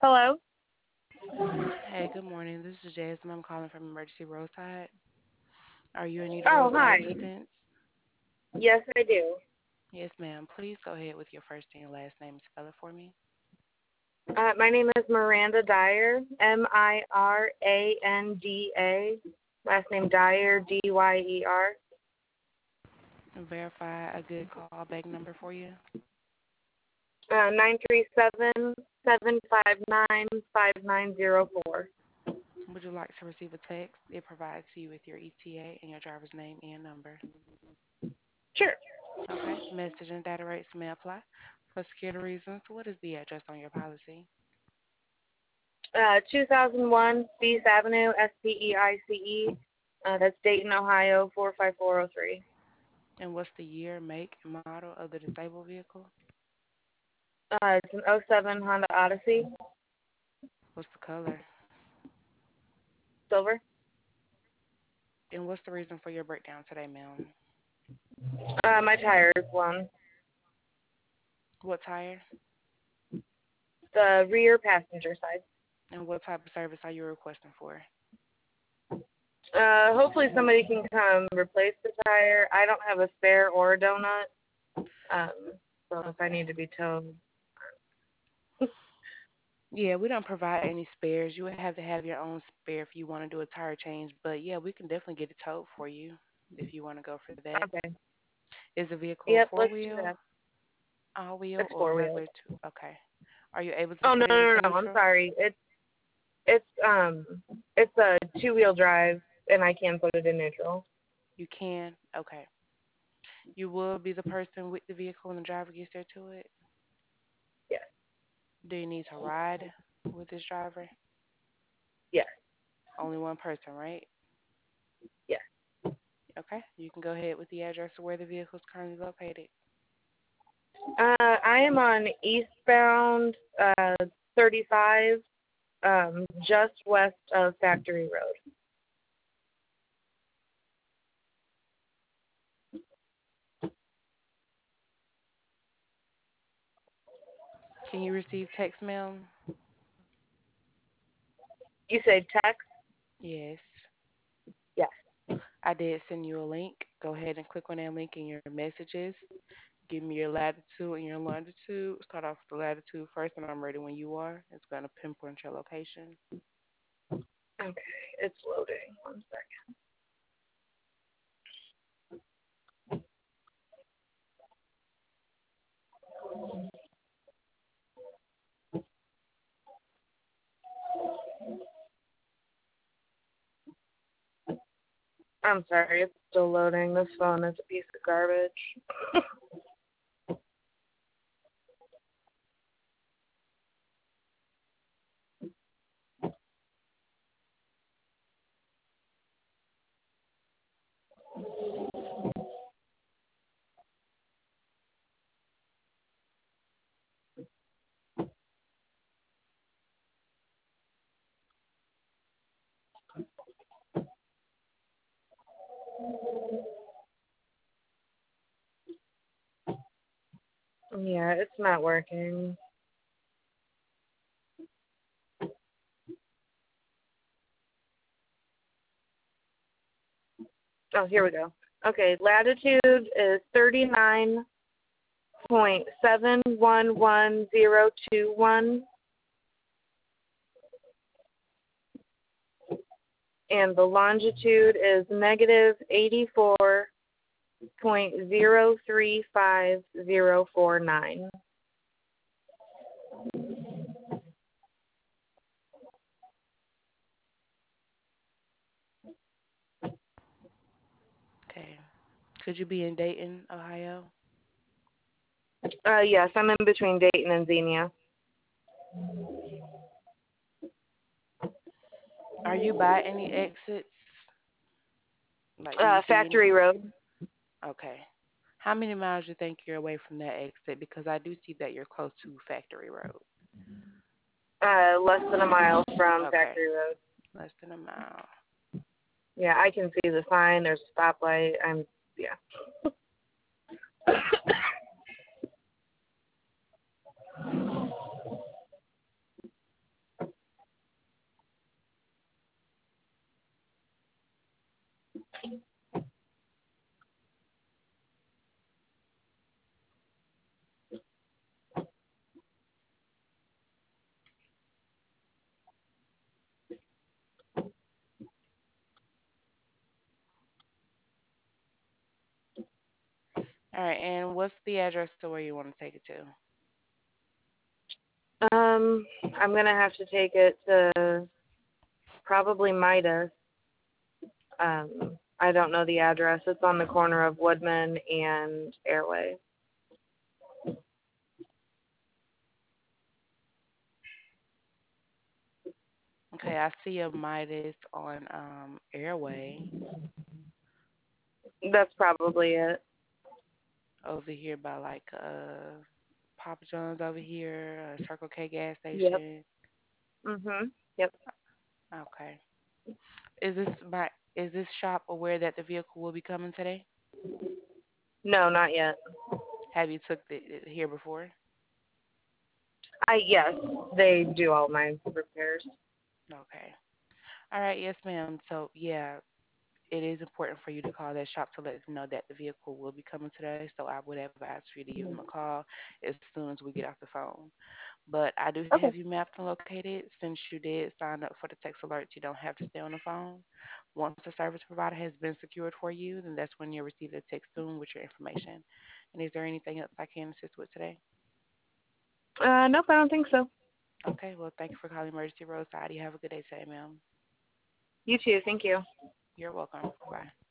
Hello? Hey, good morning. This is Jasmine. I'm calling from Emergency Roadside. Are you in need of Oh, roadside hi. assistance? Yes, I do. Yes, ma'am. Please go ahead with your first and your last name and spell it for me. My name is Miranda Dyer, Miranda. Last name Dyer, Dyer. And verify a good callback number for you. 937-759-5904. Would you like to receive a text? It provides you with your ETA and your driver's name and number. Sure. Okay. Message and data rates may apply. For security reasons, what is the address on your policy? 2001 Spees Avenue, Speice. That's Dayton, Ohio, 45403. And what's the year, make, and model of the disabled vehicle? It's an '07 Honda Odyssey, What's the color? silver. And what's the reason for your breakdown today, ma'am? My tire is blown. What tire? The rear passenger side. And what type of service are you requesting for? Hopefully somebody can come replace the tire. I don't have a spare or a donut. So if I Okay. need to be towed. Yeah, we don't provide any spares. You would have to have your own spare if you want to do a tire change. But yeah, we can definitely get it towed for you if you want to go for that. Okay. Is the vehicle Yep, four let's do wheel, that. all wheel, It's or four wheel. regular two? Okay. Are you able to Oh no put it no into no no, I'm neutral? sorry. It's a two-wheel drive and I can put it in neutral. You can. Okay. You will be the person with the vehicle when the driver gets there to it. Yes. Do you need to ride with this driver? Yes. Only one person, right? Yes. Okay. You can go ahead with the address of where the vehicle is currently located. I am on eastbound 35, just west of Factory Road. Can you receive text mail? You say text? Yes. Yes. I did send you a link. Go ahead and click on that link in your messages. Give me your latitude and your longitude. Start off with the latitude first, and I'm ready when you are. It's going to pinpoint your location. Okay, it's loading. One second. I'm sorry, it's still loading. This phone is a piece of garbage. Yeah, it's not working. Oh, here we go. Okay, latitude is 39.711021, and the longitude is negative 84.035049. Okay. Could you be in Dayton, Ohio? Yes, I'm in between Dayton and Xenia. Are you by any exits? Like, do you see any? Factory Road. Okay. How many miles do you think you're away from that exit? Because I do see that you're close to Factory Road. Less than a mile from Okay. Factory Road. Less than a mile. Yeah, I can see the sign. There's a stoplight. Yeah. All right, and what's the address to where you want to take it to? Um, I'm gonna have to take it to probably Midas. I don't know the address. It's on the corner of Woodman and Airway. Okay, I see a Midas on Airway That's probably it. over here by like Papa John's over here, Circle K gas Yep. station. Yep. Okay. Is this my is this shop aware that the vehicle will be coming today? No, not yet. Have you took it here before? Yes, they do all my repairs. Okay. All right, yes, ma'am. So yeah, it is important for you to call that shop to let them know that the vehicle will be coming today. So I would advise for you to give them a call as soon as we get off the phone. But I do have Okay. you mapped and located. Since you did sign up for the text alerts, you don't have to stay on the phone. Once the service provider has been secured for you, then that's when you'll receive a text soon with your information. And is there anything else I can assist with today? Nope, I don't think so. Okay, well, thank you for calling Emergency Roadside. You have a good day today, ma'am. You too. Thank you. You're welcome. Bye.